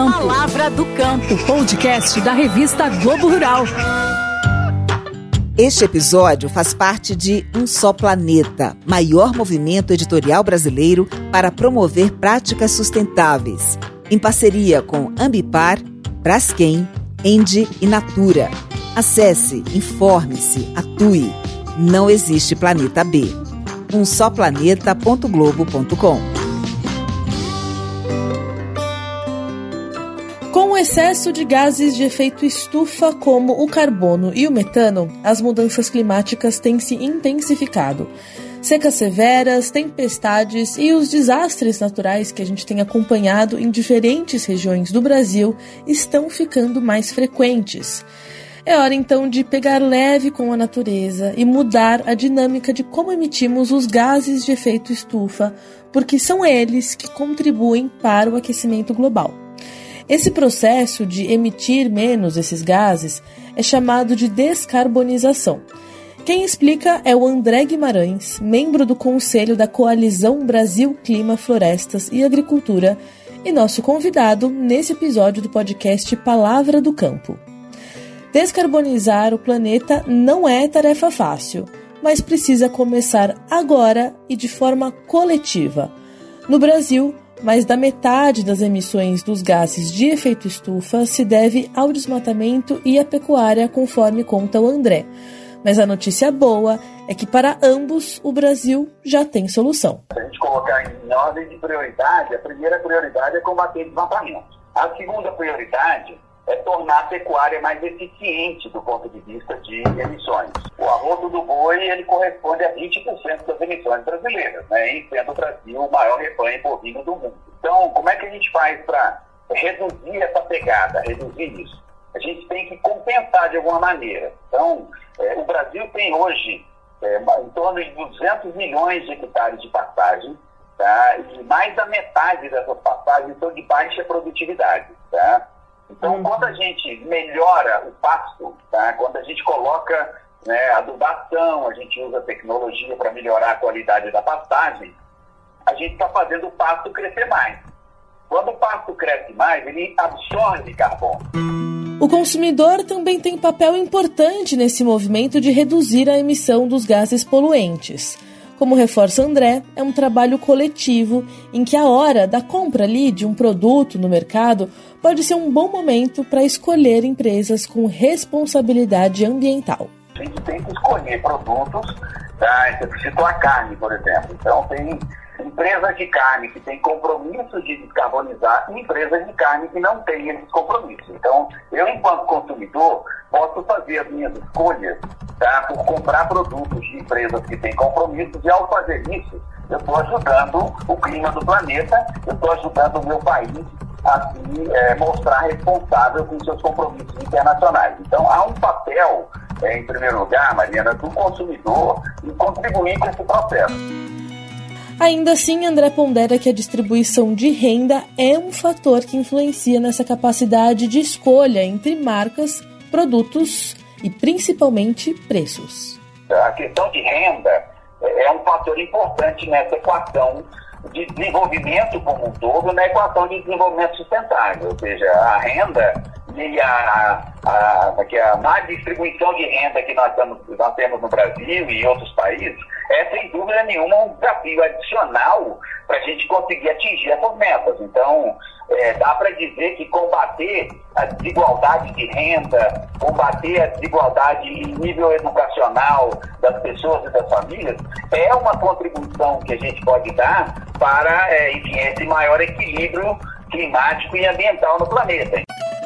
Campo. Palavra do Campo, podcast da revista Globo Rural. Este episódio faz parte de Um Só Planeta, maior movimento editorial brasileiro para promover práticas sustentáveis, em parceria com Ambipar, Braskem, Endi e Natura. Acesse, informe-se, atue. Não existe planeta B. umsoplaneta.globo.com. Com o excesso de gases de efeito estufa como o carbono e o metano, as mudanças climáticas têm se intensificado. Secas severas, tempestades e os desastres naturais que a gente tem acompanhado em diferentes regiões do Brasil estão ficando mais frequentes. É hora então de pegar leve com a natureza e mudar a dinâmica de como emitimos os gases de efeito estufa, porque são eles que contribuem para o aquecimento global. Esse processo de emitir menos esses gases é chamado de descarbonização. Quem explica é o André Guimarães, membro do Conselho da Coalizão Brasil Clima, Florestas e Agricultura, e nosso convidado nesse episódio do podcast Palavra do Campo. Descarbonizar o planeta não é tarefa fácil, mas precisa começar agora e de forma coletiva. No Brasil, mais da metade das emissões dos gases de efeito estufa se deve ao desmatamento e à pecuária, conforme conta o André. Mas a notícia boa é que para ambos o Brasil já tem solução. Se a gente colocar em ordem de prioridade, a primeira prioridade é combater desmatamento. A segunda prioridade é tornar a pecuária mais eficiente do ponto de vista de emissões. O arroto do boi ele corresponde a 20% das emissões brasileiras, né? E sendo o Brasil o maior rebanho bovino do mundo. Então, como é que a gente faz para reduzir essa pegada, reduzir isso? A gente tem que compensar de alguma maneira. Então, o Brasil tem hoje em torno de 200 milhões de hectares de pastagem, tá? E mais da metade dessas pastagens são de baixa produtividade, tá? Então, quando a gente melhora o pasto, tá? Quando a gente coloca adubação, a gente usa tecnologia para melhorar a qualidade da pastagem, a gente está fazendo o pasto crescer mais. Quando o pasto cresce mais, ele absorve carbono. O consumidor também tem papel importante nesse movimento de reduzir a emissão dos gases poluentes. Como reforça André, é um trabalho coletivo em que a hora da compra de um produto no mercado pode ser um bom momento para escolher empresas com responsabilidade ambiental. A gente tem que escolher produtos, tá? Você citou a carne, por exemplo. Então, tem empresas de carne que têm compromisso de descarbonizar e empresas de carne que não têm esses compromissos. Então, eu, enquanto consumidor, posso fazer as minhas escolhas, tá? Por comprar produtos de empresas que têm compromissos, e ao fazer isso, eu estou ajudando o clima do planeta, eu estou ajudando o meu país a se mostrar responsável com seus compromissos internacionais. Então, há um papel, em primeiro lugar, Mariana, do consumidor em contribuir com esse processo. Ainda assim, André pondera que a distribuição de renda é um fator que influencia nessa capacidade de escolha entre marcas, produtos e, principalmente, preços. A questão de renda é um fator importante nessa equação de desenvolvimento como um todo, na equação de desenvolvimento sustentável. Ou seja, a renda e a má distribuição de renda que nós temos no Brasil e em outros países é, sem dúvida nenhuma, um desafio adicional para a gente conseguir atingir essas metas. Então, dá para dizer que combater a desigualdade de renda, combater a desigualdade em nível educacional das pessoas e das famílias é uma contribuição que a gente pode dar para, esse maior equilíbrio climático e ambiental no planeta.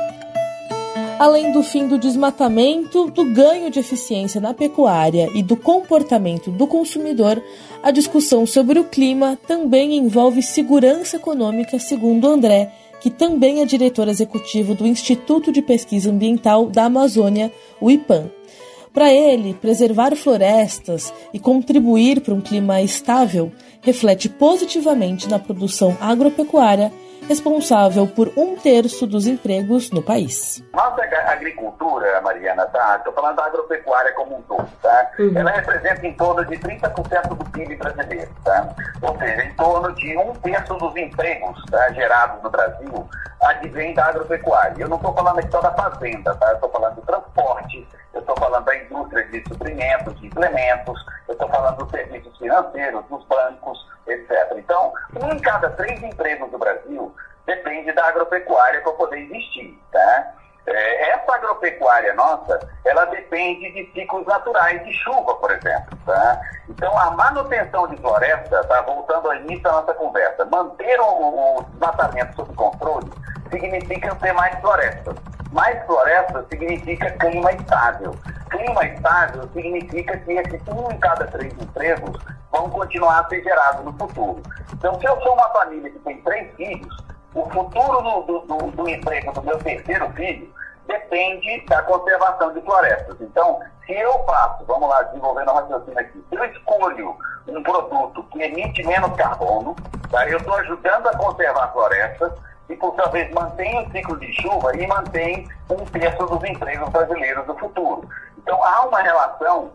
Além do fim do desmatamento, do ganho de eficiência na pecuária e do comportamento do consumidor, a discussão sobre o clima também envolve segurança econômica, segundo André, que também é diretor executivo do Instituto de Pesquisa Ambiental da Amazônia, o IPAM. Para ele, preservar florestas e contribuir para um clima estável reflete positivamente na produção agropecuária responsável por 1/3 dos empregos no país. Nossa agricultura, Mariana, estou falando da agropecuária como um todo, tá? Ela representa em torno de 30% do PIB brasileiro, tá? Ou seja, em torno de 1/3 dos empregos, tá, gerados no Brasil advém da agropecuária. Eu não estou falando aqui só da fazenda, tá? Eu estou falando do transporte, eu estou falando da indústria de suprimentos, de implementos, eu estou falando dos serviços financeiros, dos bancos, etc. Então, 1 em cada 3 empregos do Brasil depende da agropecuária para poder existir, tá? Essa agropecuária nossa, ela depende de ciclos naturais de chuva, por exemplo, tá? Então, a manutenção de floresta, tá, voltando ao início da nossa conversa, manter o desmatamento sob controle significa ter mais florestas. Mais florestas significa clima estável. Clima estável significa que esses 1 em cada 3 empregos vão continuar a ser gerados no futuro. Então, se eu sou uma família que tem 3 filhos, o futuro do emprego do meu 3º filho depende da conservação de florestas. Então, se eu faço, vamos lá, desenvolvendo o raciocínio aqui, se eu escolho um produto que emite menos carbono, tá, eu estou ajudando a conservar florestas e, por sua vez, mantém o ciclo de chuva e mantém 1/3 dos empregos brasileiros do futuro. Então, há uma relação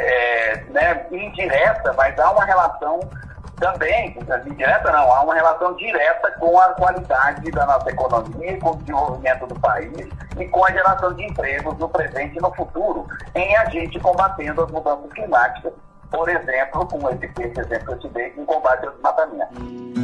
indireta, mas há uma relação também, indireta não, há uma relação direta com a qualidade da nossa economia, com o desenvolvimento do país e com a geração de empregos no presente e no futuro, em a gente combatendo as mudanças climáticas, por exemplo, com esse exemplo que eu te dei, em combate ao desmatamento.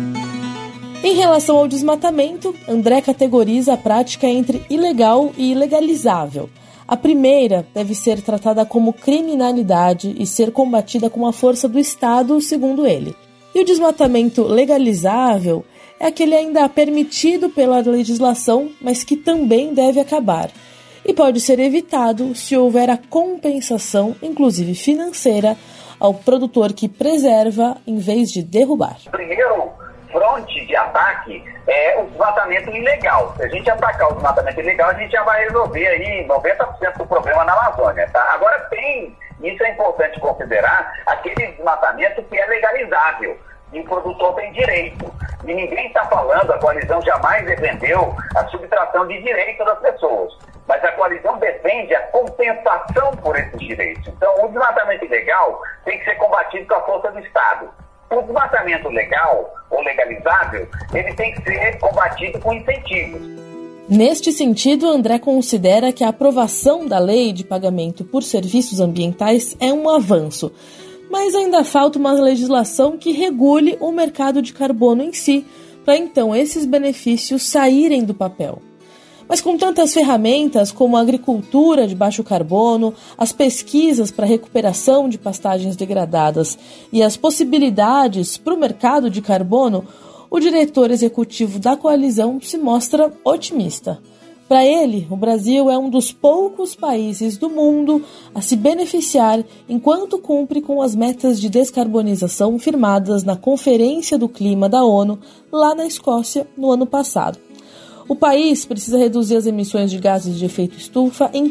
Em relação ao desmatamento, André categoriza a prática entre ilegal e ilegalizável. A primeira deve ser tratada como criminalidade e ser combatida com a força do Estado, segundo ele. E o desmatamento legalizável é aquele ainda permitido pela legislação, mas que também deve acabar. E pode ser evitado se houver a compensação, inclusive financeira, ao produtor que preserva em vez de derrubar. Primeiro fronte de ataque é o desmatamento ilegal. Se a gente atacar o desmatamento ilegal, a gente já vai resolver aí 90% do problema na Amazônia, tá? Agora isso é importante considerar, aquele desmatamento que é legalizável e o produtor tem direito. E ninguém está falando, a coalizão jamais defendeu a subtração de direito das pessoas, mas a coalizão defende a compensação por esses direitos. Então, o desmatamento ilegal tem que ser combatido com a força do Estado. O desmatamento legal ou legalizável, ele tem que ser combatido com incentivos. Neste sentido, André considera que a aprovação da lei de pagamento por serviços ambientais é um avanço, mas ainda falta uma legislação que regule o mercado de carbono em si, para então esses benefícios saírem do papel. Mas com tantas ferramentas como a agricultura de baixo carbono, as pesquisas para recuperação de pastagens degradadas e as possibilidades para o mercado de carbono, o diretor executivo da coalizão se mostra otimista. Para ele, o Brasil é um dos poucos países do mundo a se beneficiar enquanto cumpre com as metas de descarbonização firmadas na Conferência do Clima da ONU, lá na Escócia, no ano passado. O país precisa reduzir as emissões de gases de efeito estufa em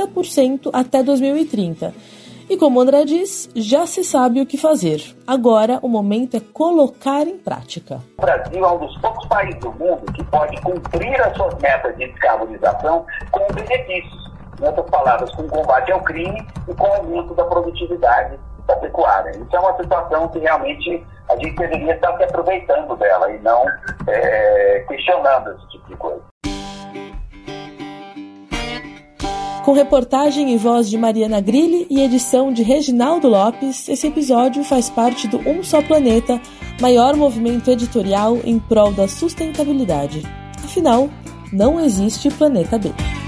30% até 2030. E como André diz, já se sabe o que fazer. Agora, o momento é colocar em prática. O Brasil é um dos poucos países do mundo que pode cumprir as suas metas de descarbonização com benefícios. Em outras palavras, com combate ao crime e com o aumento da produtividade da pecuária. Isso é uma situação que realmente a gente deveria estar se aproveitando dela e não questionando esse tipo de coisa. Com reportagem e voz de Mariana Grilli e edição de Reginaldo Lopes, esse episódio faz parte do Um Só Planeta, maior movimento editorial em prol da sustentabilidade. Afinal, não existe planeta B.